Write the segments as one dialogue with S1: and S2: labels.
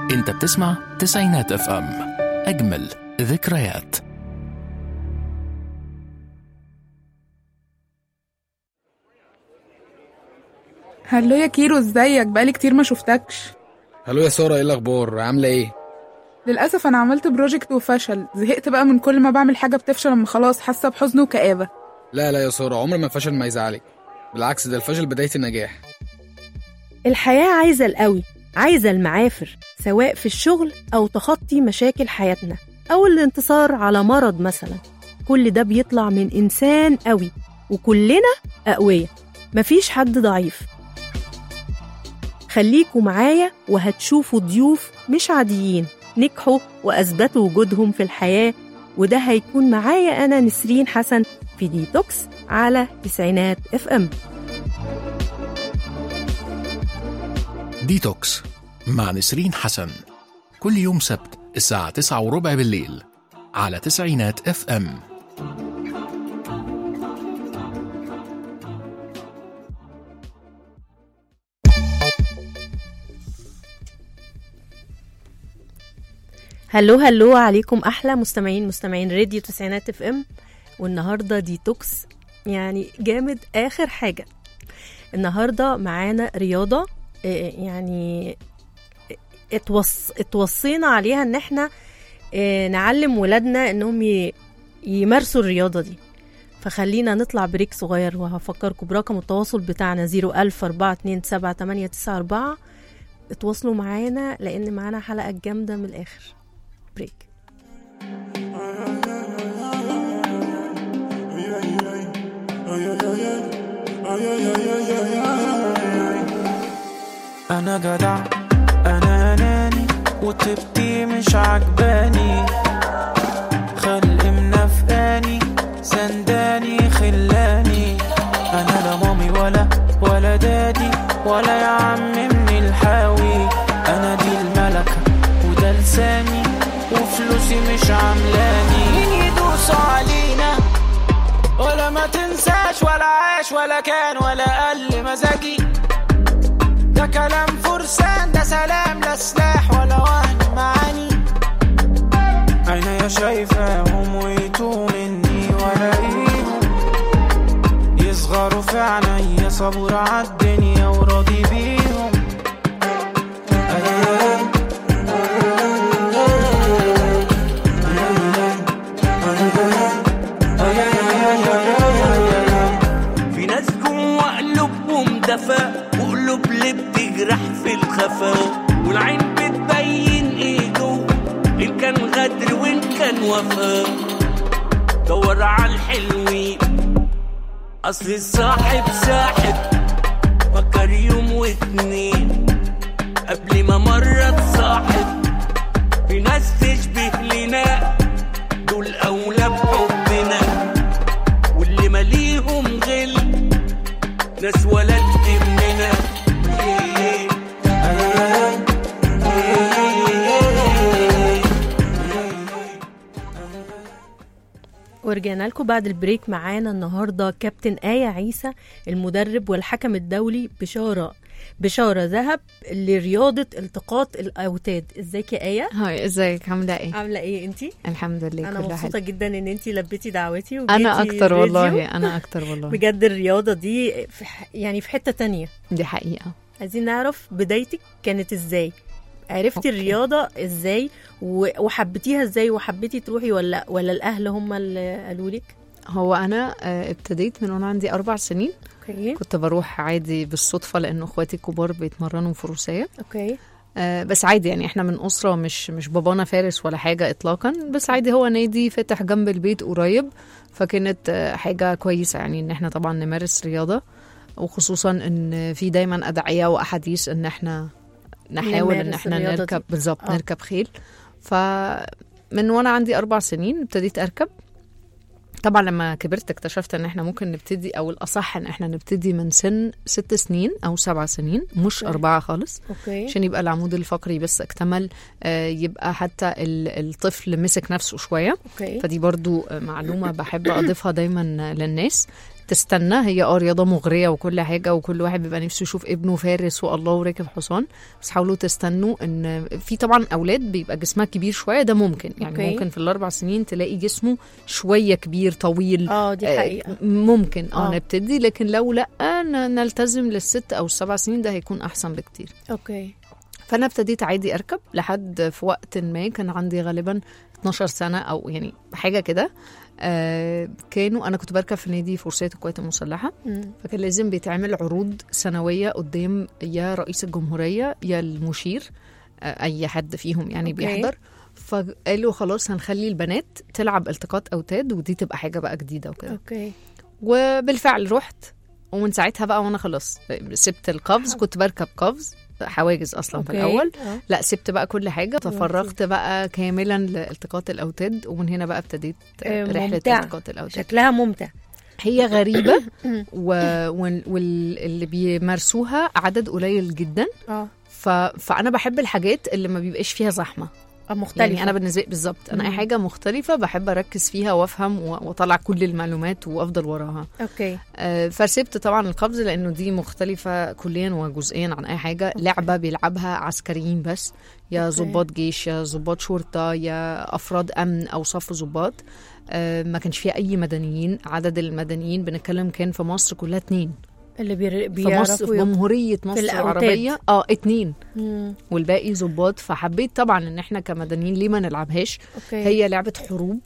S1: انت بتسمع تسعينات اف ام، اجمل ذكريات.
S2: هلو يا كيرو، ازيك؟ بقالي كتير ما شفتكش.
S3: هلو يا سارة، ايه الاخبار؟ عامله ايه؟
S2: للاسف انا عملت بروجكت وفشل. زهقت بقى من كل ما بعمل حاجه بتفشل، اما خلاص حاسه بحزن وكآبه.
S3: لا يا سارة، عمر ما الفشل ما يزعلك، بالعكس ده الفشل بداية النجاح.
S4: الحياة عايزة القوي، عايزة المعافر، سواء في الشغل أو تخطي مشاكل حياتنا أو الانتصار على مرض مثلا. كل ده بيطلع من إنسان قوي، وكلنا أقوياء، مفيش حد ضعيف. خليكوا معايا وهتشوفوا ضيوف مش عاديين نجحوا وأثبتوا وجودهم في الحياة، وده هيكون معايا أنا نسرين حسن في ديتوكس على تسعينات اف ام.
S1: ديتوكس مع نسرين حسن، كل يوم سبت الساعة 9:15 بالليل على تسعينات اف ام.
S4: هلو عليكم أحلى مستمعين راديو تسعينات اف ام. والنهاردة ديتوكس يعني جامد آخر حاجة. النهاردة معانا رياضة، يعني اتوصينا عليها ان احنا نعلم ولادنا انهم يمارسوا الرياضة دي. فخلينا نطلع بريك صغير، وهفكركم برقم التواصل بتاعنا 010427894. اتواصلوا معانا لان معانا حلقة جامدة من الاخر. بريك.
S5: أنا جدع، أنا أناني، وطيبتي مش عجباني، خلق منافقاني، سنداني خلاني. أنا لا مامي ولا دادي ولا يا عم من الحاوي. أنا دي الملكة وده لساني، وفلوسي مش عاملاني. مين يدوس علينا ولا ما تنساش، ولا عاش ولا كان ولا قل مزاجي. ده كلام فرسان، ده سلام لا سلاح ولا وهن معاني. عينيا شايفاهم ويتوه مني ولاقيهم، يصغروا في عينيا صبور عالدنيا وراضي بيهم.
S6: في ناس جوا قلوبهم دفا، وقلوب اللي بتجرح في الخفا، والعين بتبين ايه جوه، ان كان غدر وان كان وفا. دور على الحلوين، اصل الصاحب ساحب، فكر يوم واتنين قبل ما مرة تصاحب. في ناس تشبه لنا، دول اولى بحبنا، واللي ماليهم غل ناس ولد مننا.
S4: ورجعنا لكم بعد البريك. معانا النهارده كابتن آية عيسى، المدرب والحكم الدولي بشارة ذهب لرياضة التقاط الأوتاد. ازيك يا آية؟
S7: هاي، ازيك؟ عاملة ايه
S4: انتي؟
S7: الحمد لله،
S4: انا مبسوطة جدا ان انتي لبيتي دعوتي
S7: وجيتي. انا اكتر والله
S4: بجد الرياضة دي يعني في حتة تانية.
S7: دي حقيقة.
S4: عايزين نعرف بدايتك كانت ازاي؟ عرفتي الرياضة ازاي وحبتيها ازاي، وحبيتي تروحي ولا الاهل هم اللي قالوا لك؟
S7: هو انا ابتديت من وانا عندي 4 سنين.
S4: اوكي.
S7: كنت بروح عادي بالصدفة لانه اخواتي الكبار بيتمرنوا فروسية.
S4: اوكي.
S7: بس عادي يعني احنا من أسرة مش بابانا فارس ولا حاجة اطلاقا، بس عادي هو نادي فتح جنب البيت قريب، فكانت حاجة كويسة يعني ان احنا طبعا نمارس رياضة، وخصوصا ان في دايما ادعية واحاديث ان احنا نحاول ان احنا نركب بالظبط نركب خيل. فمن وانا عندي 4 سنين ابتديت اركب. طبعا لما كبرت اكتشفت ان احنا ممكن نبتدي، او الاصح ان احنا نبتدي من سن 6 سنين او 7 سنين، مش 4 خالص. عشان يبقى العمود الفقري بس اكتمل، يبقى حتى الطفل مسك نفسه شوية. فدي برضو معلومة بحب اضيفها دايما للناس، تستنى. هي رياضه مغريه وكل حاجه، وكل واحد بيبقى نفسه يشوف ابنه فارس والله وراكب حصان، بس حاولوا تستنوا. ان في طبعا اولاد بيبقى جسمها كبير شويه، ده ممكن يعني
S4: أوكي.
S7: ممكن في ال4 سنين تلاقي جسمه شويه كبير طويل،
S4: دي حقيقه.
S7: ممكن نبتدي، لكن لو لا نلتزم لل6 أو 7 سنين ده هيكون احسن بكتير.
S4: اوكي.
S7: فانا ابتديت عادي اركب لحد في وقت ما كان عندي غالبا 12 سنه او يعني حاجه كده. انا كنت بركب في نادي فرسية القوات المسلحه، فكان لازم بيتعمل عروض سنويه قدام يا رئيس الجمهوريه يا المشير، اي حد فيهم يعني بيحضر. فقالوا خلاص هنخلي البنات تلعب التقاط اوتاد، ودي تبقى حاجه بقى جديده وكده.
S4: اوكي.
S7: وبالفعل رحت، ومن ساعتها بقى وانا خلاص سبت القفز. كنت بركب قفز حواجز اصلا في الاول، لا سبت بقى كل حاجه، تفرغت بقى كاملا لالتقاط الاوتاد، ومن هنا بقى ابتديت رحله التقاط الاوتاد.
S4: شكلها ممتع.
S7: هي غريبه واللي بيمارسوها عدد قليل جدا. فانا بحب الحاجات اللي ما بيبقاش فيها زحمه،
S4: مختلفة.
S7: يعني أنا بالنسبة بالظبط أنا أي حاجة مختلفة بحب أركز فيها وأفهم وأطلع كل المعلومات وأفضل وراها.
S4: أوكي.
S7: فسبت طبعا القفز لأنه دي مختلفة كليا وجزئيا عن أي حاجة. لعبة بيلعبها عسكريين بس، يا ضباط جيش يا ضباط شرطة يا أفراد أمن أو صف ضباط. ما كانش فيها أي مدنيين. عدد المدنيين بنتكلم كان في مصر كلها 2
S4: اللي
S7: في مصر، في جمهورية مصر العربية 2 والباقي ضباط. فحبيت طبعا ان احنا كمدنيين ليه ما نلعبهاش. هي لعبة حروب.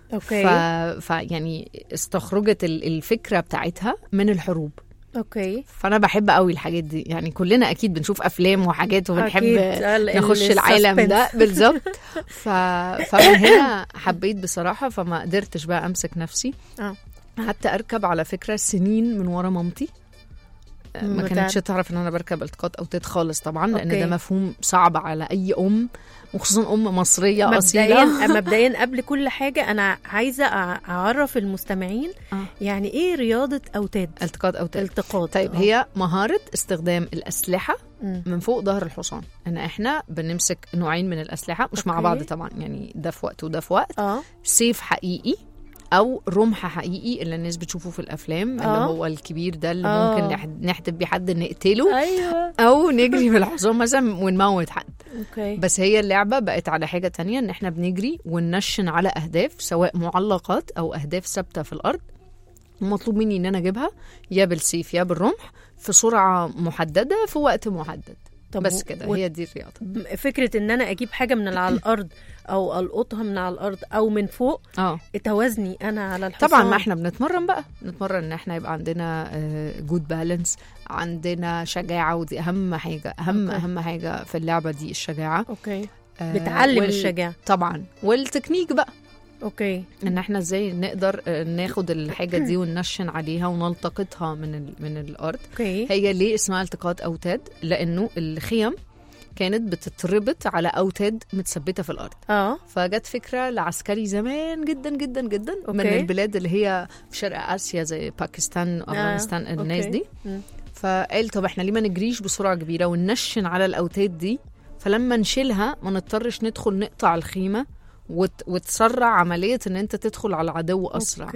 S7: يعني استخرجت الفكرة بتاعتها من الحروب. فانا بحب قوي الحاجات دي، يعني كلنا اكيد بنشوف افلام وحاجات وبنحب نخش العالم ده بالظبط. فمن هنا حبيت بصراحة، فما قدرتش بقى امسك نفسي. قعدت اركب على فكرة سنين من ورا مامتي. ما كانتش تعرف ان انا بركب التقاط اوتاد خالص طبعا، لان ده مفهوم صعب على اي ام، وخصوصا ام مصريه اصيله.
S4: مبدئيا قبل كل حاجه انا عايزه اعرف المستمعين يعني ايه رياضه اوتاد.
S7: التقاط اوتاد طيب هي مهاره استخدام الاسلحه من فوق ظهر الحصان. ان احنا بنمسك نوعين من الاسلحه مش مع بعض طبعا، يعني ده في وقت وده في وقت. سيف حقيقي او رمح حقيقي اللي الناس بتشوفه في الافلام، اللي هو الكبير ده اللي ممكن نحدف بيه حد نقتله. او نجري بالحصان مثلا ونموت حد. بس هي اللعبه بقت على حاجه تانية، ان احنا بنجري وننشن على اهداف سواء معلقات او اهداف ثابته في الارض، مطلوب مني ان انا اجيبها يا بالسيف يا بالرمح في سرعه محدده في وقت محدد. بس كده هي دي الرياضه.
S4: فكره ان انا اجيب حاجه من على الارض او القطها من على الارض او من فوق توازني انا على الحصان.
S7: طبعا ما احنا بنتمرن ان احنا يبقى عندنا جود بالانس، عندنا شجاعه، ودي اهم حاجه. اهم حاجه في اللعبه دي الشجاعه.
S4: بتعلم الشجاعه طبعا،
S7: والتكنيك بقى. ان احنا ازاي نقدر ناخد الحاجه دي وننشن عليها ونلتقطها من الارض. هي ليه اسمها التقاط اوتاد؟ لانه الخيم كانت بتتربط على اوتاد متثبته في الارض. فجت فكره لعسكري زمان جدا جدا جدا من البلاد اللي هي في شرق اسيا زي باكستان افغانستان الناس دي. فقال طب احنا ليه ما نجريش بسرعه كبيره وننشن على الاوتاد دي، فلما نشيلها ما نضطرش ندخل نقطع الخيمه وتسرع عملية ان انت تدخل على العدو اسرع.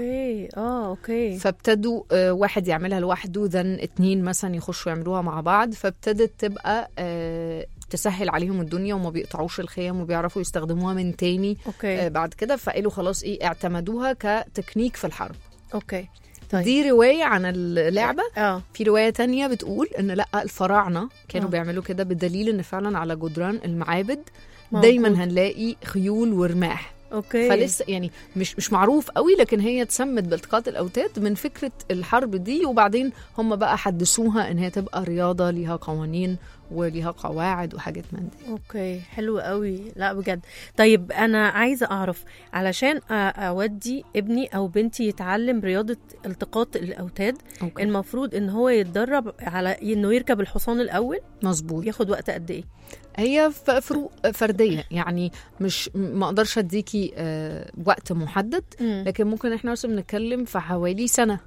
S7: فابتدوا واحد يعملها لوحده، ذن 2 مثلا يخشوا يعملوها مع بعض، فابتدت تبقى تسهل عليهم الدنيا وما بيقطعوش الخيام وبيعرفوا يستخدموها من تاني. بعد كده فقالوا خلاص اعتمدوها كتكنيك في الحرب. طيب. دي رواية عن اللعبة. في رواية تانية بتقول ان لا الفراعنة كانوا بيعملوا كده، بدليل ان فعلا على جدران المعابد دايما هنلاقي خيول ورماح. فلسه يعني مش معروف قوي، لكن هي اتسمت بالتقاط الاوتاد من فكره الحرب دي، وبعدين هم بقى حدثوها ان هي تبقى رياضه ليها قوانين وليها قواعد وحاجات من دي.
S4: حلو قوي. لا بجد. طيب انا عايزه اعرف علشان اودي ابني او بنتي يتعلم رياضه التقاط الاوتاد، المفروض ان هو يتدرب على انه يركب الحصان الاول.
S7: مظبوط.
S4: ياخد وقت قد ايه؟
S7: هي فروق فرديه، يعني مش ما اقدرش اديكي وقت محدد، لكن ممكن احنا مثلا بنتكلم في حوالي سنه.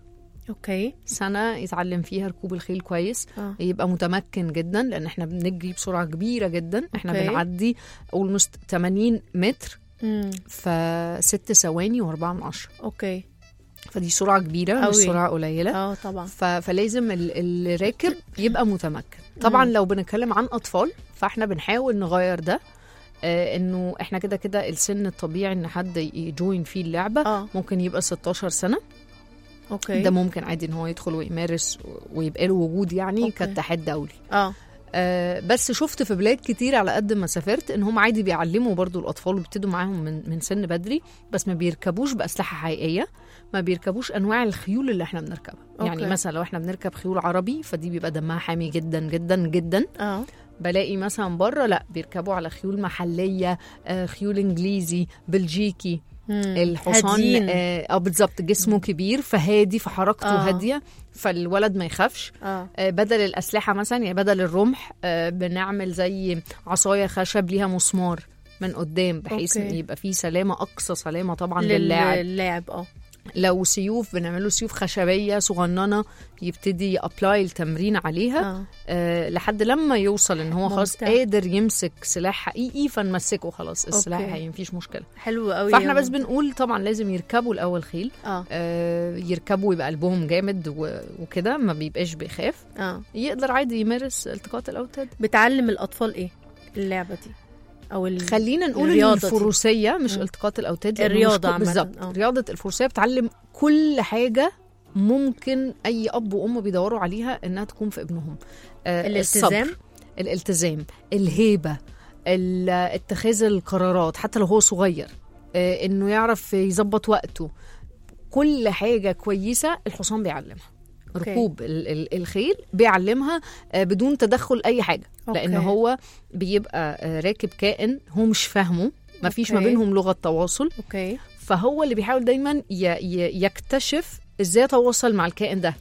S7: سنة يتعلم فيها ركوب الخيل كويس. يبقى متمكن جدا، لأن احنا بنجري بسرعة كبيرة جدا. احنا بنعدي almost 80 متر في 6 ثواني و4 من 10. فدي سرعه كبيره مش سرعه قليله.
S4: طبعا.
S7: فلازم اللي راكب يبقى متمكن. طبعا لو بنتكلم عن اطفال فاحنا بنحاول نغير ده، انه احنا كده السن الطبيعي ان حد يجوين فيه اللعبه ممكن يبقى 16 سنه.
S4: اوكي.
S7: ده ممكن عادي ان هو يدخل ويمارس ويبقى له وجود يعني كاتحاد دولي. بس شفت في بلاد كتير على قد ما سافرت ان هم عادي بيعلموا برضو الاطفال وبيبتدوا معاهم من سن بدري، بس ما بيركبوش باسلحه حقيقيه، ما بيركبوش انواع الخيول اللي احنا بنركبها. يعني مثلا لو احنا بنركب خيول عربي فدي بيبقى دمها حامي جدا جدا جدا. بلاقي مثلا بره لا بيركبوا على خيول محليه، خيول انجليزي بلجيكي. الحصان بالظبط جسمه كبير فهادي فحركته هاديه فالولد ما يخافش. بدل الاسلحه مثلا يعني بدل الرمح بنعمل زي عصايه خشب ليها مسمار من قدام بحيث ان يبقى فيه سلامه، اقصى سلامه طبعا للاعب. لو سيوف بنعمله سيوف خشبيه صغننه يبتدي ابلاي التمرين عليها لحد لما يوصل ان هو خلاص قادر يمسك سلاح حقيقي فنمسكه خلاص السلاح هي مفيش مشكله.
S4: حلو قوي.
S7: فاحنا بس بنقول طبعا لازم يركبوا الاول خيل. يركبوا يبقى قلبهم جامد وكده ما بيبقاش بيخاف. يقدر عادي يمارس التقاط الاوتاد.
S4: بتعلم الاطفال ايه اللعبه دي او
S7: خلينا نقول الفروسيه مش التقاط الاوتاد،
S4: الرياضه
S7: بالظبط. رياضه الفروسيه بتعلم كل حاجه ممكن اي اب وام بيدوروا عليها انها تكون في ابنهم. الالتزام، الهيبه، اتخاذ القرارات حتى لو هو صغير، انه يعرف يظبط وقته. كل حاجه كويسه الحصان بيعلمها. ركوب الخيل بيعلمها بدون تدخل اي حاجه. لان هو بيبقى راكب كائن هو مش فاهمه، ما فيش ما بينهم لغه تواصل. فهو اللي بيحاول دايما يكتشف ازاي يتواصل مع الكائن ده.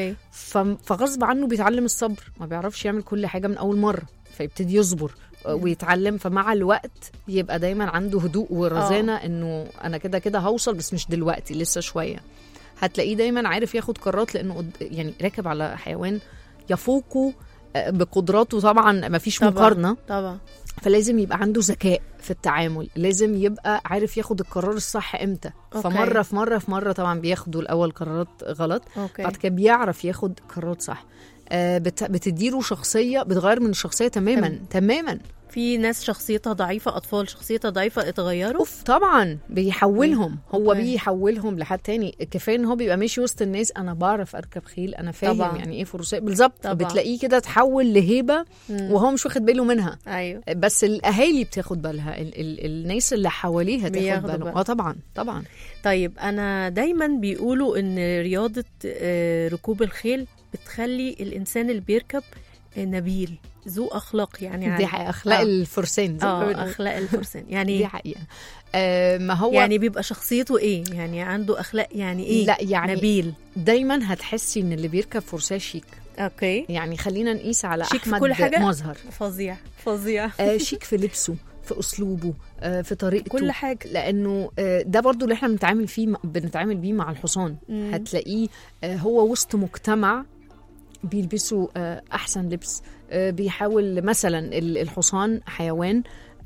S7: فغصب عنه بيتعلم الصبر، ما بيعرفش يعمل كل حاجه من اول مره فيبتدي يصبر ويتعلم. فمع الوقت يبقى دايما عنده هدوء ورزانه انه انا كده هوصل بس مش دلوقتي لسه شويه. هتلاقيه دايما عارف ياخد قرارات لانه يعني راكب على حيوان يفوقه بقدراته طبعا ما فيش مقارنه
S4: طبعا.
S7: فلازم يبقى عنده ذكاء في التعامل، لازم يبقى عارف ياخد القرار الصح امتى. فمره في مره طبعا بياخدوا الاول قرارات غلط، بعد كده بيعرف ياخد قرارات صح. بتديله شخصيه بتغير من الشخصيه تماما.
S4: في ناس شخصيتها ضعيفة، أطفال شخصيتها ضعيفة اتغيروا
S7: طبعا بيحولهم. هو بيحولهم لحد تاني. كفاية ان هو بيبقى ماشي وسط الناس أنا بعرف أركب خيل، أنا فاهم طبعا. يعني إيه فروسية بالظبط. بتلاقيه كده تحول لهيبة وهو مش واخد باله منها. بس الأهالي بتاخد بالها، الناس اللي حواليها تاخد بالهم. طبعا.
S4: طيب أنا دايما بيقولوا إن رياضة ركوب الخيل بتخلي الإنسان اللي بيركب نبيل، ذو أخلاق. يعني
S7: دي حقيقة. أخلاق الفرسان.
S4: أخلاق الفرسان يعني
S7: دي حقيقة. ما هو
S4: يعني بيبقى شخصيته إيه؟ يعني عنده أخلاق يعني إيه؟
S7: لا يعني
S4: نبيل.
S7: دايما هتحسي إن اللي بيركب فرسان شيك. يعني خلينا نقيس على
S4: شيك
S7: أحمد
S4: في كل حاجة.
S7: مظهر
S4: فظيع
S7: شيك في لبسه، في أسلوبه، في طريقته،
S4: كل حاجة.
S7: لأنه ده برضو اللي احنا بنتعامل بيه مع الحصان. هتلاقيه هو وسط مجتمع بيلبسوا أحسن لبس. بيحاول مثلا الحصان حيوان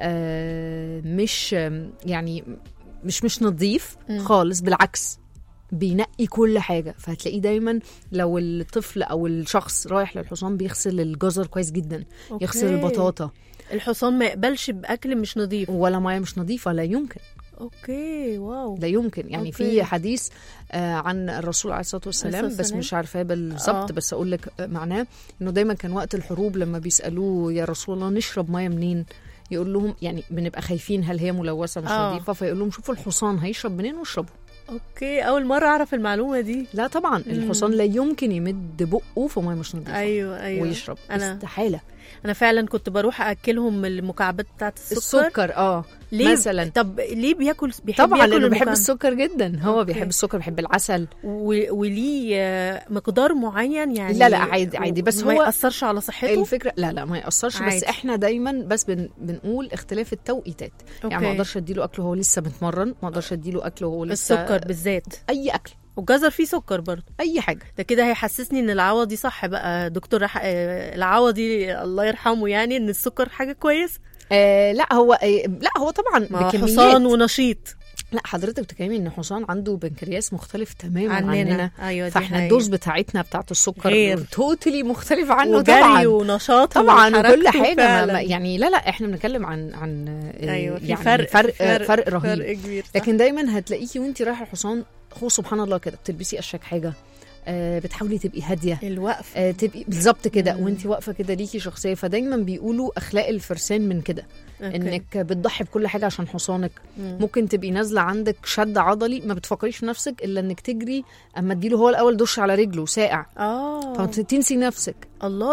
S7: مش يعني مش نظيف خالص، بالعكس بينقي كل حاجة. فهتلاقيه دايما لو الطفل أو الشخص رايح للحصان بيغسل الجزر كويس جدا. يغسل البطاطا.
S4: الحصان ما يقبلش بأكل مش نظيف
S7: ولا مياه مش نظيفة، لا يمكن.
S4: واو.
S7: لا يمكن. يعني في حديث عن الرسول عليه الصلاة والسلام بس مش عارفاه بالظبط بس أقول لك معناه إنه دايما كان وقت الحروب لما بيسألوه يا رسول الله نشرب مياه منين، يقول لهم يعني بنبقى خايفين هل هي ملوثة مش نظيفة، فيقول لهم شوفوا الحصان هيشرب منين واشربوا.
S4: أول مرة أعرف المعلومة دي.
S7: لا طبعا الحصان لا يمكن يمد بقه في مياه مش نظيفة.
S4: أيوة.
S7: ويشرب. استحالة.
S4: أنا فعلا كنت بروح أكلهم المكعبات بتاعت
S7: السكر.
S4: ليه
S7: مثلا.
S4: طب ليه بيحب
S7: طبعا لأنه بيحب السكر جدا. هو بيحب السكر، بيحب العسل.
S4: وليه مقدار معين يعني.
S7: لا عادي بس
S4: ما
S7: هو
S4: يأثرش على صحته
S7: الفكرة. لا ما يأثرش عادي. بس احنا دايما بس بنقول اختلاف التوقيتات. يعني ما اقدرش اديله اكله وهو لسه متمرن، ما اقدرش اديله اكله وهو لسه
S4: السكر بالذات.
S7: اي اكل
S4: والجزر فيه سكر برضه.
S7: اي حاجه
S4: ده كده هيحسسني ان العوضي صح بقى دكتور العوضي الله يرحمه، يعني ان السكر حاجه كويس.
S7: لا هو طبعا بكميات.
S4: حصان ونشيط
S7: لا حضرتك بتتكلمي ان حصان عنده بنكرياس مختلف تماما عننا.
S4: ايوه،
S7: فاحنا الدوز بتاعتنا بتاعت السكر
S4: غير.
S7: توتالي مختلف عنه
S4: وجري
S7: طبعا
S4: ونشاط
S7: طبعا وكل حاجه
S4: فعلا.
S7: يعني لا احنا بنتكلم عن
S4: ايوه في
S7: يعني فرق رهيب.
S4: فرق كبير صح.
S7: لكن دايما هتلاقيكي وانت رايحه الحصان هو سبحان الله كده بتلبسي اشيك حاجه، بتحاولي تبقي هاديه،
S4: الوقف
S7: تبقي بالظبط كده وانت واقفه كده ليكي شخصيه. فدايما بيقولوا اخلاق الفرسان من كده، انك بتضحي بكل حاجه عشان حصانك. ممكن تبقي نازله عندك شد عضلي ما بتفكريش في نفسك الا انك تجري اما تديله هو الاول دش على رجله ساقع فتنسي نفسك.
S4: الله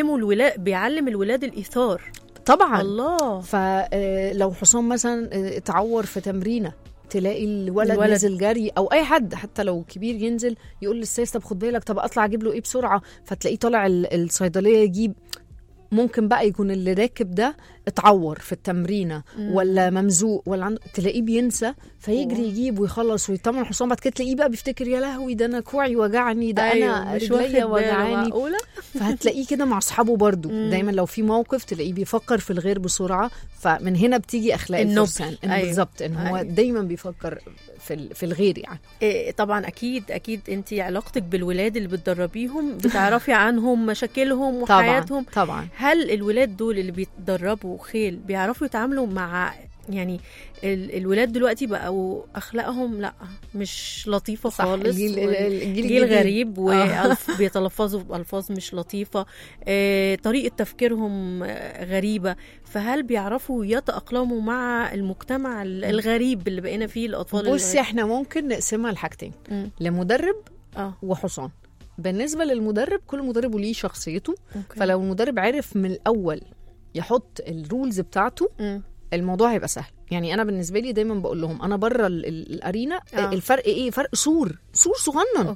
S4: بيعلم الولاد الايثار
S7: طبعا.
S4: الله.
S7: فلو حصان مثلا اتعور في تمرينه تلاقي الولد نزل جري، او اي حد حتى لو كبير ينزل يقول للسيس طب خد بالك، طب اطلع اجيب له ايه بسرعه، فتلاقيه طالع الصيدليه يجيب. ممكن بقى يكون اللي راكب ده اتعور في التمرينه ولا ممزوق ولا تلاقيه بينسى فيجري يجيب ويخلص ويطمن الحصان. بعد كده تلاقيه بقى بيفتكر يا لهوي ده انا كوعي وجعني، ده انا رجليا وجعاني. فهتلاقيه كده مع اصحابه برضو دايما لو في موقف تلاقيه بيفكر في الغير بسرعه. فمن هنا بتيجي اخلاق الفرسان بالظبط ان هو دايما بيفكر في الغير يعني.
S4: طبعا اكيد انت علاقتك بالولاد اللي بتدربيهم بتعرفي عنهم مشاكلهم وحياتهم.
S7: طبعا.
S4: هل الولاد دول اللي بيتدربوا خيل بيعرفوا يتعاملوا مع يعني الولاد دلوقتي بقوا اخلاقهم لا مش لطيفه خالص، الجيل غريب وبيتلفظوا بالفاظ مش لطيفه، طريقه تفكيرهم غريبه. فهل بيعرفوا يتأقلموا مع المجتمع الغريب اللي بقينا فيه الاطفال؟
S7: بصي احنا ممكن نقسمها لحاجتين، لمدرب وحصان. بالنسبه للمدرب كل مدرب وليه شخصيته. فلو المدرب عرف من الاول يحط الرولز بتاعته الموضوع هيبقى سهل. يعني انا بالنسبه لي دايما بقول لهم انا بره الارينا الفرق ايه؟ فرق سور صغنن.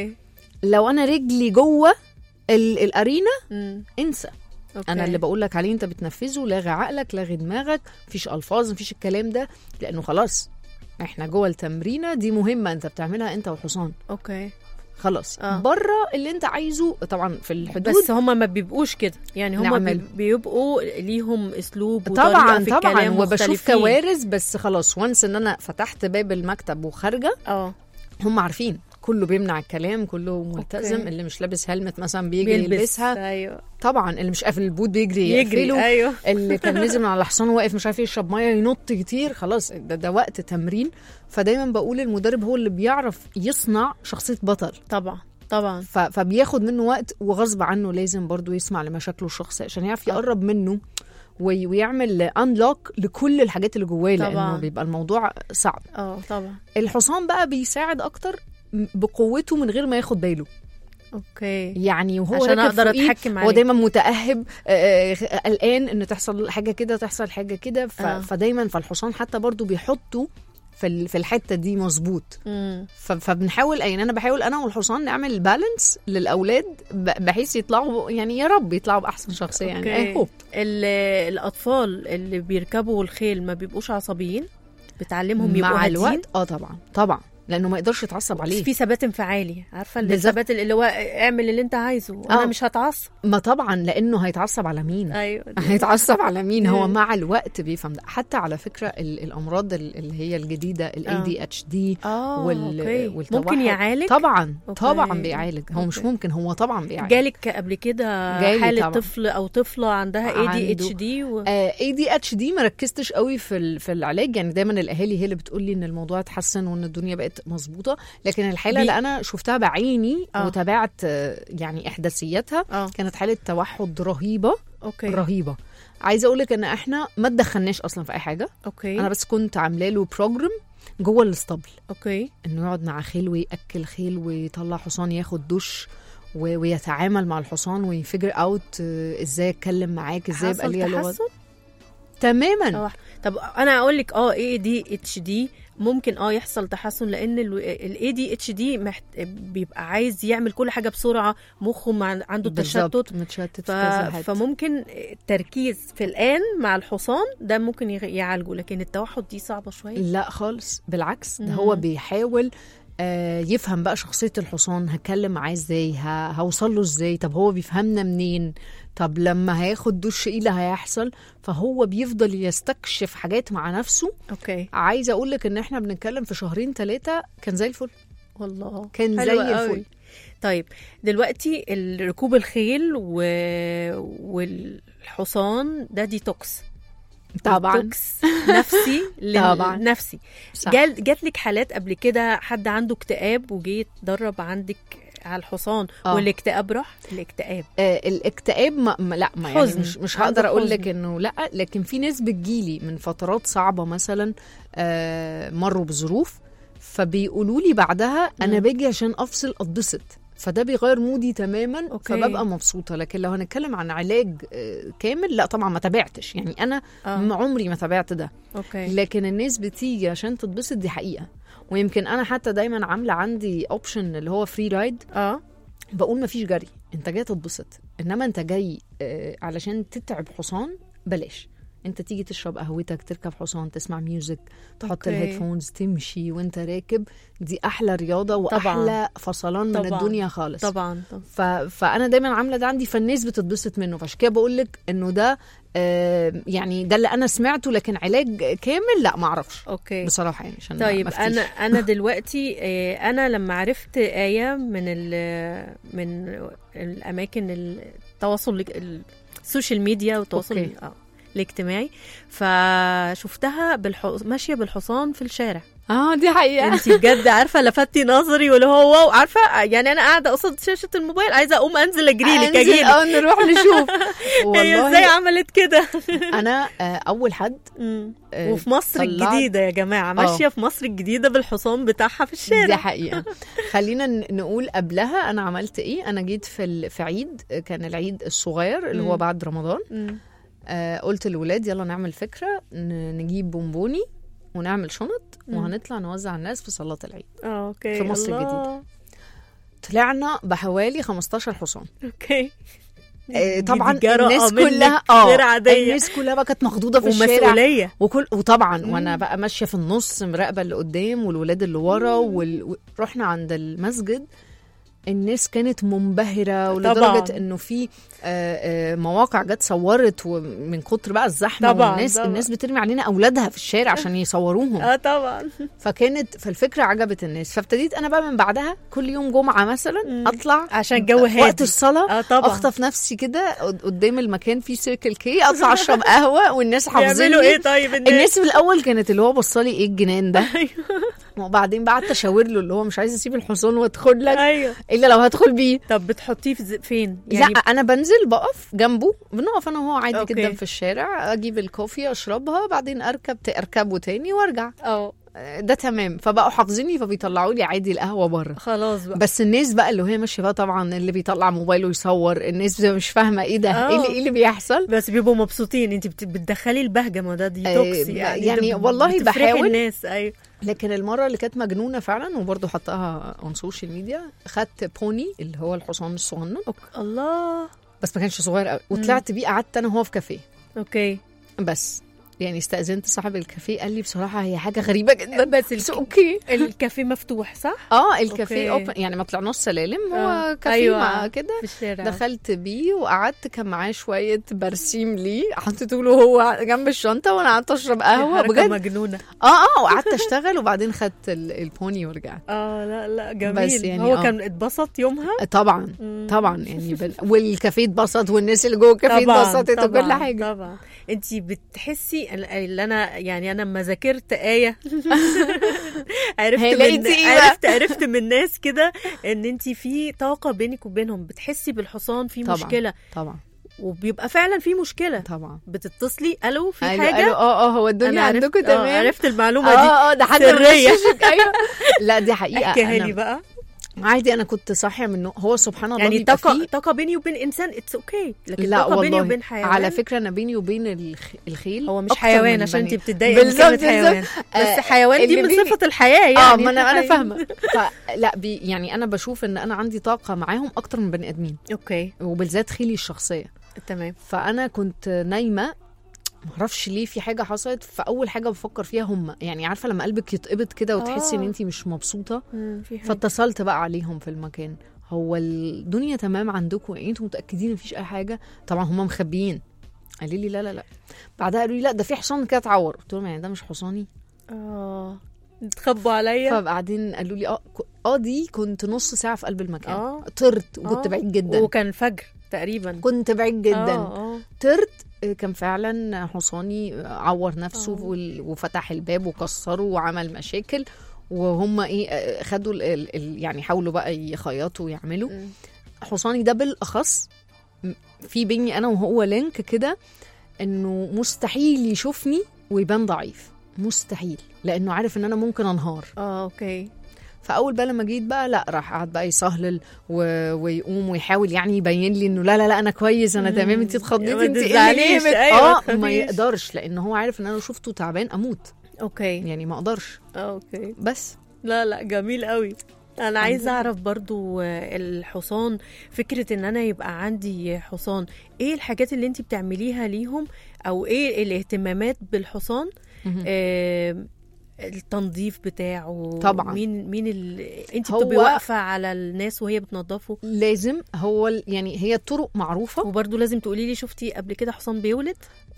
S7: لو انا رجلي جوه الارينا انسى. انا اللي بقول لك عليه انت بتنفذه، لاغي عقلك لاغي دماغك، مفيش الفاظ مفيش الكلام ده، لانه خلاص احنا جوه التمرينه دي مهمه انت بتعملها انت وحصان. خلاص بره اللي انت عايزه طبعا في الحدود.
S4: بس هم ما بيبقوش كده يعني، هم بيبقوا ليهم اسلوب
S7: وطريقه في الكلام وبشوف كوارث. بس خلاص وانس ان انا فتحت باب المكتب وخارجه هم عارفين كله بيمنع الكلام، كله ملتزم. اللي مش لابس هلمت مثلا بيجي يلبسها. طبعا اللي مش قافل البوت بيجري يقفله. اللي كان نزل من على الحصان واقف مش عارف يشرب ميه ينط كتير، خلاص ده وقت تمرين. فدايما بقول المدرب هو اللي بيعرف يصنع شخصيه بطل.
S4: طبعا
S7: فبياخد منه وقت وغصب عنه لازم برضو يسمع لمشاكله الشخصيه عشان يعرف يقرب منه ويعمل انلوك لكل الحاجات اللي جواه، لانه بيبقى الموضوع صعب.
S4: طبعا.
S7: الحصان بقى بيساعد اكتر بقوته من غير ما ياخد باله. يعني وهو
S4: عشان اقدر اتحكم عليه.
S7: هو دايما متأهب قلقان ان تحصل حاجه كده تحصل حاجه كده. فدايما فالحصان حتى برضو بيحطوا في الحته دي مظبوط. فبنحاول يعني انا بحاول انا والحصان نعمل بالانس للاولاد بحيث يطلعوا يعني يا رب يطلعوا باحسن شخصيه. يعني
S4: الاطفال اللي بيركبوا الخيل ما بيبقوش عصبيين؟ بتعلمهم يبقوا
S7: مع الوقت؟ طبعا لانه ما يقدرش يتعصب عليه.
S4: في ثبات انفعالي، عارفه الثبات اللي هو اعمل اللي انت عايزه انا مش هتعصب.
S7: ما طبعا لانه هيتعصب على مين؟ هيتعصب على مين؟ هو مع الوقت بيفهم ده. حتى على فكره الامراض اللي هي الجديده ADHD والتوحد
S4: ممكن يعالج.
S7: طبعا بيعالج. هو مش ممكن، هو طبعا بيعالج.
S4: جالك قبل كده حاله طفل او طفله عندها ADHD
S7: ADHD ما ركزتش قوي في العلاج. يعني دايما الاهالي هي اللي بتقول لي ان الموضوع اتحسن وان الدنيا بقت مظبوطه. لكن الحاله اللي انا شفتها بعيني وتابعت يعني احداثياتها كانت حاله توحد رهيبه. رهيبه. عايزه اقول لك ان احنا ما تدخلناش اصلا في اي حاجه. انا بس كنت عامله له بروجرام جوه الاسطبل. انه يقعد مع خيل وياكل خيل ويطلع حصان ياخد دش ويتعامل مع الحصان ويفجر اوت ازاي اتكلم معاك، ازاي يبقى ليا لغه. تماما.
S4: طب انا اقول لك ADHD ممكن يحصل تحسن، لان ال ADHD بيبقى عايز يعمل كل حاجه بسرعه، مخه عنده تشتت
S7: متشتت
S4: فممكن التركيز في الآن مع الحصان ده ممكن يعالجه. لكن التوحد دي صعبه شويه.
S7: لا خالص بالعكس، ده هو بيحاول يفهم بقى شخصيه الحصان، هكلم معاه ازاي، هوصل له ازاي، طب هو بيفهمنا منين. طب لما هياخد دش ايه اللي هيحصل؟ فهو بيفضل يستكشف حاجات مع نفسه.
S4: اوكي.
S7: عايزه اقول لك ان احنا بنتكلم في 2-3 شهور كان زي الفل
S4: والله
S7: كان
S4: حلو
S7: زي
S4: قوي.
S7: الفل.
S4: طيب دلوقتي ركوب الخيل والحصان ده ديتوكس
S7: طبعا
S4: ديتوكس نفسي
S7: طبعا.
S4: نفسي.
S7: صح.
S4: جات لك حالات قبل كده حد عنده اكتئاب وجي يتدرب عندك على الحصان والاكتئاب راح؟
S7: الاكتئاب لا ما يعني مش هقدر اقول لك انه لا، لكن في ناس بتجيلي من فترات صعبه مثلا مروا بظروف فبيقولوا لي بعدها انا باجي عشان افصل اتبسط، فده بيغير مودي تماما. أوكي. فببقى مبسوطه. لكن لو هنتكلم عن علاج كامل لا طبعا ما تابعتش، يعني انا عمري ما تابعت ده.
S4: أوكي.
S7: لكن الناس بتيجي عشان تتبسط، دي حقيقه. ويمكن انا حتى دايما عامله عندي اوبشن اللي هو فري رايد. بقول ما فيش جري، انت جاي تتبسط، انما انت جاي علشان تتعب حصان بلاش. انت تيجي تشرب قهوتك، تركب حصان، تسمع ميوزك، تحط الهيدفونز، تمشي وانت راكب، دي احلى رياضه واحلى فصلان من الدنيا خالص.
S4: طبعا.
S7: فانا دايما عامله ده عندي، فالناس بتتبسط منه. فعشان كده بقول لك انه ده يعني ده اللي انا سمعته، لكن علاج كامل لا ما اعرفش.
S4: اوكي
S7: بصراحه يعني عشان
S4: طيب انا دلوقتي انا لما عرفت آية من الاماكن التواصل السوشيال ميديا والتواصل الاجتماعي، فشفتها ماشيه بالحصان في الشارع.
S7: دي حقيقه.
S4: انت بجد عارفه لفتي نظري، واللي هو عارفه يعني انا قاعده قصاد شاشه الموبايل عايزه اقوم انزل اجري لك
S7: نروح نشوف.
S4: والله ازاي عملت كده؟
S7: انا اول حد
S4: وفي مصر الجديده يا جماعه ماشيه في مصر الجديده بالحصان بتاعها في الشارع.
S7: دي حقيقه. خلينا نقول قبلها انا عملت ايه. انا جيت في عيد، كان العيد الصغير اللي هو بعد رمضان. قلت للولاد يلا نعمل فكره، نجيب بونبوني ونعمل شنط وهنطلع نوزع الناس في صلاة العيد.
S4: اوكي.
S7: في مصر الجديدة طلعنا بحوالي 15 حصان.
S4: اوكي.
S7: طبعا الناس كلها الناس كلها بقى كانت مخضوضه في الشارع وطبعا وانا بقى ماشيه في النص مراقبه اللي قدام والولاد اللي ورا رحنا عند المسجد. الناس كانت منبهرة ولدرجة انه في مواقع جت صورت من كتر بقى الزحمة طبعًا. الناس بترمي علينا اولادها في الشارع عشان يصوروهم.
S4: طبعا.
S7: فالفكرة عجبت الناس. فابتديت انا بقى من بعدها كل يوم جمعة مثلا اطلع
S4: عشان جو هادي
S7: وقت الصلاة. اخطف نفسي كده قدام المكان فيه سيركل كي، اطلع اشرب قهوة والناس حافظيني.
S4: ايه طيب
S7: الناس في الاول كانت اللي هو بصالي ايه الجنان ده. وبعدين بعد تشاور له اللي هو مش عايز اسيب الحصان وادخل لك.
S4: ايوه.
S7: الا لو هدخل بيه.
S4: طب بتحطيه فين
S7: يعني؟ لا انا بنزل بقف جنبه، بنقف انا وهو عادي. أوكي. جدا في الشارع، اجيب الكوفي اشربها بعدين اركبه تاني وارجع. ده تمام. فبقوا حافظيني فبيطلعوا لي عادي القهوه بره
S4: خلاص بقى.
S7: بس الناس بقى اللي هي ماشيه بقى طبعا اللي بيطلع موبايله يصور، الناس مش فاهمه ايه ده. ايه اللي بيحصل،
S4: بس بيبقوا مبسوطين. انت بتدخلي البهجه، ما ده ديتوكس
S7: يعني والله بحاول
S4: الناس. ايوه.
S7: لكن المره اللي كانت مجنونه فعلا وبرضه حطها اون سوشيال ميديا، خدت بوني اللي هو الحصان الصغنن.
S4: الله.
S7: بس ما كانش صغير قوي، وطلعت بيه قعدت انا وهو في كافيه.
S4: اوكي.
S7: بس يعني استأذنت صاحب الكافيه، قال لي بصراحة هي حاجة غريبة جدا
S4: بس
S7: اوكي.
S4: الكافيه مفتوح صح؟
S7: الكافيه اوبن، يعني ما طلعناش سلالم. هو كافيه.
S4: أيوة.
S7: كده
S4: في الشارع.
S7: دخلت بيه وقعدت، كان معاه شوية برسيم ليه حطيته له هو جنب الشنطة، وانا قعدت اشرب قهوة بجد
S4: مجنونة.
S7: وقعدت اشتغل وبعدين خدت البوني ورجعت.
S4: لا جميل.
S7: بس يعني
S4: هو كان اتبسط يومها
S7: طبعا. طبعا يعني والكافيه اتبسط والناس اللي جوه الكافيه اتبسطت وكل حاجة.
S4: طبعا. انتي بتحسي اللي انا يعني انا لما ذاكرت آية عرفت من ناس كده ان انتي في طاقة بينك وبينهم، بتحسي بالحصان في
S7: طبعًا.
S4: مشكلة
S7: طبعا.
S4: وبيبقى فعلا في مشكلة
S7: طبعا.
S4: بتتصلي الو في
S7: ألو
S4: حاجة.
S7: هو الدنيا عندكم تمام.
S4: عرفت المعلومة دي.
S7: ده حد
S4: سرية.
S7: ايوه. لا دي حقيقة.
S4: احكيها لي بقى.
S7: عادي انا كنت صاحيه من هو سبحان الله
S4: يعني طاقه بيني وبين انسان اتس اوكي. لكن
S7: لا
S4: طاقه بيني
S7: والله.
S4: وبين حيوان
S7: على فكره انا بيني وبين الخيل
S4: هو مش حيوان عشان انت بتتضايقي من كلمه حيوان. بس حيوان دي من صفه الحياه يعني.
S7: ما انا فاهمه. لا يعني انا بشوف ان انا عندي طاقه معاهم اكتر من بني ادمين.
S4: اوكي.
S7: وبالذات خيلي الشخصيه.
S4: تمام.
S7: فانا كنت نايمه معرفش ليه، في حاجه حصلت، فاول حاجه بفكر فيها هم، يعني عارفه لما قلبك يتقبض كده وتحسي ان انت مش مبسوطه. فاتصلت بقى عليهم في المكان، هو الدنيا تمام عندكم؟ يعني انتوا متاكدين مفيش اي حاجه؟ طبعا هم مخبيين. قالوا لي لا. بعدها قالوا لي لا ده في حصان كده اتعور. قلت لهم يعني ده مش حصاني؟
S4: تخبوا عليا.
S7: فبعدين قالوا لي دي كنت نص ساعه في قلب المكان. طرت وكنت بعيد جدا،
S4: وكان فجر تقريبا،
S7: كنت بعيد جدا. طرت، كان فعلا حصاني عور نفسه وفتح الباب وكسره وعمل مشاكل، وهم خدوا يعني حاولوا بقى يخيطوا ويعملوا. حصاني ده بالاخص في بيني انا وهو لينك كده، انه مستحيل يشوفني ويبان ضعيف، مستحيل، لانه عارف ان انا ممكن انهار.
S4: اوكي.
S7: فاول بقى لما جيت بقى لا، راح قعد بقى يسهلل ويقوم ويحاول يعني يبين لي انه لا انا كويس، انا تمام، انت اتخضيتي، انت ايه ما يقدرش، لان هو عارف ان انا لو شفته تعبان اموت.
S4: اوكي.
S7: يعني ما اقدرش.
S4: اوكي.
S7: بس
S4: لا جميل قوي. انا عايزه اعرف برضو الحصان، فكره ان انا يبقى عندي حصان، ايه الحاجات اللي انت بتعمليها ليهم، او ايه الاهتمامات بالحصان؟ التنظيف بتاعه
S7: طبعا.
S4: مين انت بتبقي واقفه على الناس وهي بتنظفه؟
S7: لازم هو يعني هي الطرق معروفه.
S4: وبرضو لازم تقولي لي شفتي قبل كده حصان بيولد؟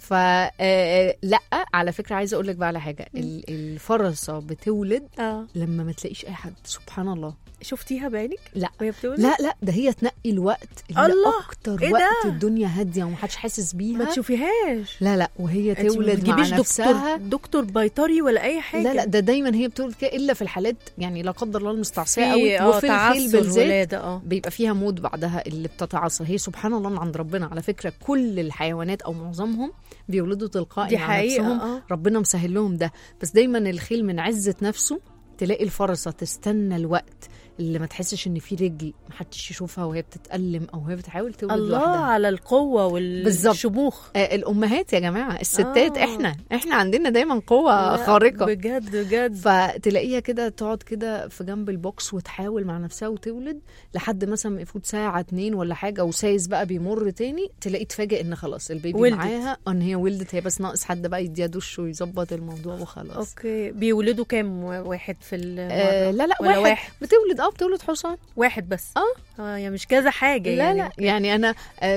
S7: لا على فكره عايزه اقول لك بقى على حاجه. الفرسه بتولد لما ما تلاقيش اي حد. سبحان الله.
S4: شفتيها بعينك؟
S7: لا
S4: وهي بتولد؟
S7: لا ده هي تنقي الوقت اللي اكتر
S4: إيه
S7: وقت
S4: ده؟
S7: الدنيا هاديه ومحدش حاسس بيها،
S4: ما تشوفيهاش.
S7: لا وهي تولد مع نفسها.
S4: دكتور بيطري ولا اي حاجه؟
S7: لا ده دايما هي بتولد كده، الا في الحالات يعني لا قدر الله المستعصيه قوي، وفي الخيل بالذات بيبقى فيها موت بعدها اللي بتتعصر. هي سبحان الله من عند ربنا. على فكره كل الحيوانات او معظمهم بيولدوا تلقائي مع نفسهم. ربنا مسهل لهم ده. بس دايما الخيل من عزه نفسه تلاقي الفرسه تستنى الوقت اللي ما تحسش ان في رجل محدش يشوفها وهي بتتألم او هي بتحاول تولد
S4: الله
S7: لوحدها.
S4: على القوه والشموخ.
S7: الامهات يا جماعه، الستات احنا عندنا دايما قوه خارقه
S4: بجد.
S7: فتلاقيها كده تقعد كده في جنب البوكس وتحاول مع نفسها وتولد لحد مثلا يفوت ساعه 2 ولا حاجه، وسايس بقى بيمر تاني، تلاقي تفاجئ ان خلاص البيبي ولدت معاها، ان هي ولدت، هي بس ناقص حد بقى يديها دش ويظبط الموضوع وخلاص.
S4: اوكي. بيولدوا كام واحد في
S7: لا واحد بتولد حصان واحد بس. يعني مش كذا حاجه. لا يعني انا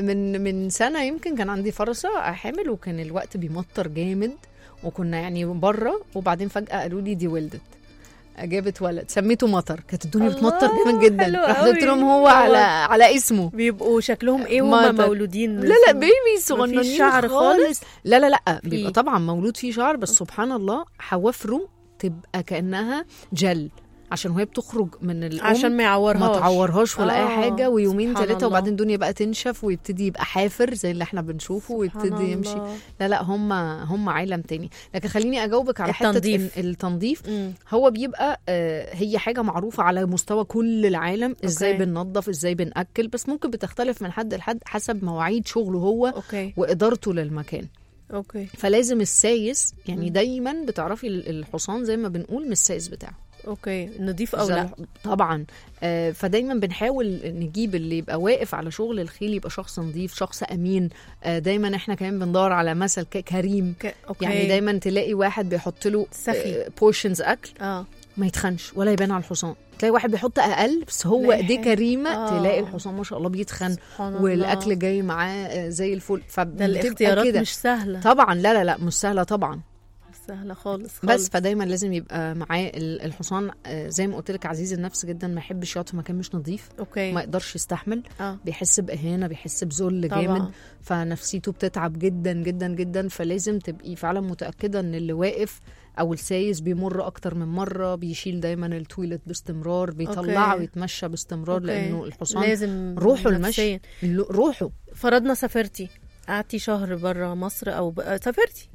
S7: من سنه يمكن كان عندي فرسه حامل، وكان الوقت بيمطر جامد، وكنا يعني بره، وبعدين فجاه قالوا لي دي ولدت، جابت ولد، سميته مطر. كانت الدنيا بتمطر جامد جدا. رحت قلت لهم هو على اسمه.
S4: بيبقوا شكلهم ايه وهم مولودين؟
S7: لا بيبي صغننين
S4: شعر خالص.
S7: لا بيبقى طبعا مولود فيه شعر، بس سبحان الله حوافره تبقى كانها جل، عشان وهي بتخرج من الأم
S4: عشان ما
S7: تعورهاش ولا اي حاجه، ويومين 3 وبعدين الدنيا بقى تنشف ويبتدي يبقى حافر زي اللي احنا بنشوفه ويبتدي يمشي. لا هم عالم تاني. لكن خليني اجاوبك على حته التنظيف. هو بيبقى هي حاجه معروفه على مستوى كل العالم، ازاي بننظف، ازاي بنأكل، بس ممكن بتختلف من حد لحد حسب مواعيد شغله هو وادارته للمكان.
S4: اوكي.
S7: فلازم السايس يعني دايما بتعرفي الحصان زي ما بنقول من السايس بتاعه.
S4: اوكي. نضيف او لا؟
S7: طبعا. فدايما بنحاول نجيب اللي يبقى واقف على شغل الخيل يبقى شخص نظيف، شخص امين. دايما احنا كمان بندور على مثل كريم. يعني دايما تلاقي واحد بيحط له بورشنز اكل ما يتخنش ولا يبان على الحصان. تلاقي واحد بيحط اقل بس هو ايديه كريمه، تلاقي الحصان ما شاء الله بيتخن والاكل جاي معاه زي الفل.
S4: ده الاختيارات مش سهله
S7: طبعا. لا مش سهله طبعا،
S4: سهله خالص.
S7: بس فدايما لازم يبقى معاه الحصان زي ما قلت لك عزيز النفس جدا، ما يحبش يقعد في مكان مش نظيف. ما يقدرش يستحمل. بيحس باهانه، بيحس بذل جامد، فنفسيته بتتعب جدا جدا جدا. فلازم تبقي فعلا متاكده ان اللي واقف او السايس بيمر اكتر من مره، بيشيل دايما التويلت باستمرار، بيطلعه ويتمشى باستمرار. لانه الحصان لازم روحه المشي، روحه.
S4: فرضنا سافرتي قعدتي شهر بره مصر او سافرتي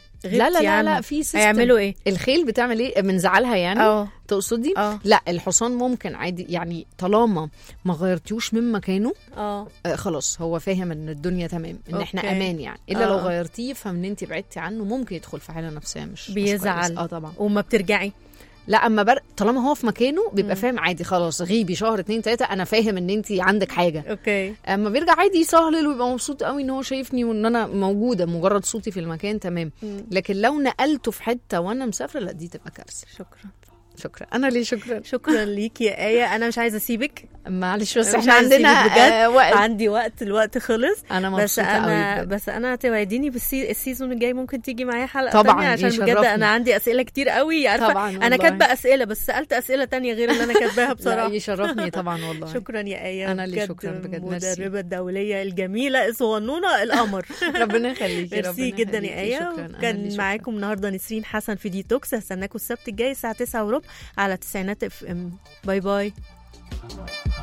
S7: لا في سيستم.
S4: هيعملوا ايه؟
S7: الخيل بتعمل ايه؟ بنزعلها يعني؟ تقصدي؟ لا الحصان ممكن عادي يعني، طالما ما غيرتيوش من مكانه خلاص هو فاهم ان الدنيا تمام، ان احنا امان يعني. الا لو غيرتيه فمن انت بعدتي عنه ممكن يدخل في حاله نفسيه مش
S4: بيزعل.
S7: مش طبعا.
S4: وما بترجعي؟
S7: لا اما طالما هو في مكانه بيبقى فاهم عادي، خلاص غيبي شهر 2 3 انا فاهم ان انت عندك حاجه.
S4: اوكي.
S7: اما بيرجع عادي يسهلل ويبقى مبسوط قوي ان هو شايفني وان انا موجوده، مجرد صوتي في المكان تمام. لكن لو نقلته في حته وانا مسافره لا دي تبقى كارثه.
S4: شكرا.
S7: شكرا. انا ليه شكرا.
S4: شكرا ليك يا آية. انا مش عايزه اسيبك،
S7: معلش بس
S4: مش
S7: احنا
S4: عايزة
S7: عندنا
S4: أسيبك بجد.
S7: وقت.
S4: عندي وقت، الوقت خلص.
S7: انا
S4: بس
S7: مبسوطه
S4: انا
S7: قوي
S4: بس انا توعديني السيزون الجاي ممكن تيجي معايا حلقه
S7: طبعاً،
S4: تانية، عشان بجد
S7: يشرفني.
S4: انا عندي اسئله كتير قوي. عارفه
S7: طبعاً
S4: انا
S7: والله.
S4: كاتبه اسئله، بس سالت اسئله تانية غير اللي انا كاتباها بصراحه.
S7: لا يشرفني طبعا والله.
S4: شكرا يا آية.
S7: أنا اللي شكراً بجد. ميرسي.
S4: المدربه الدوليه الجميله الصغنونه القمر.
S7: ربنا يخليكي.
S4: ميرسي جدا يا آية. كان معاكم النهارده نسرين حسن في ديتوكس. هستناكم السبت الجاي الساعه 9:15 على 90 FM. باي باي.